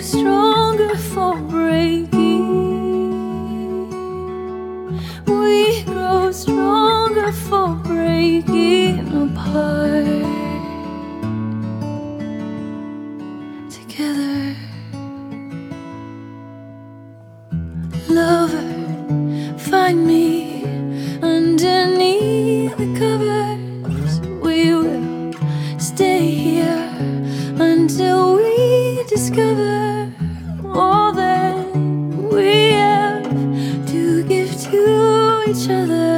stronger for breaking. We grow stronger for breaking apart. Together, lover, find me underneath the covers. We will stay here until we discover all that we have to give to each other.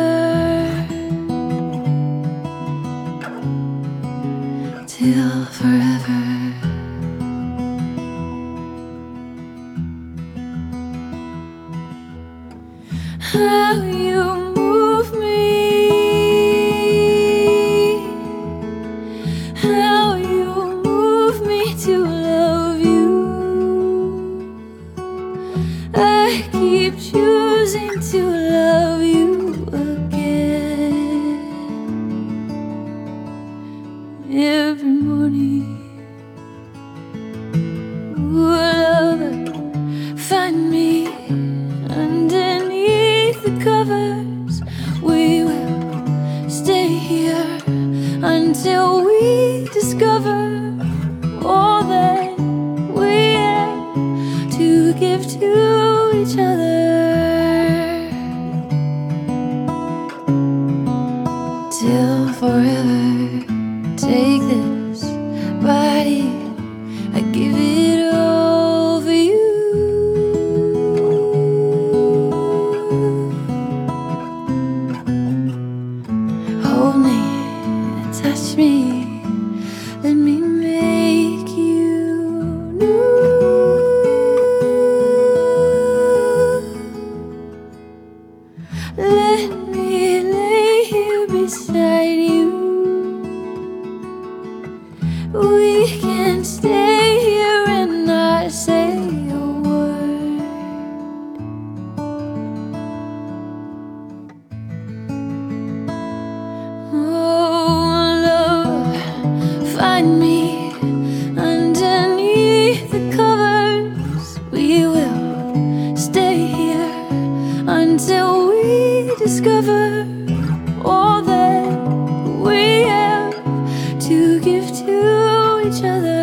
Till forever. How you move me, how you move me to love you. I keep choosing to love you again. Every morning, ooh, lover, find me underneath the covers. We will stay here until we discover all that we have to give to each other. Till forever. Take this body, I give it all for you. Hold me, touch me, let me make you new. Let me lay here beside you. We can stay here and not say a word. Oh, love, find me underneath the covers. We will stay here until we discover all that we have to give to each other.